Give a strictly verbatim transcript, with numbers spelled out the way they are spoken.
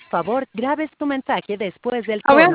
favor, grabes tu mensaje después del A ver, tono.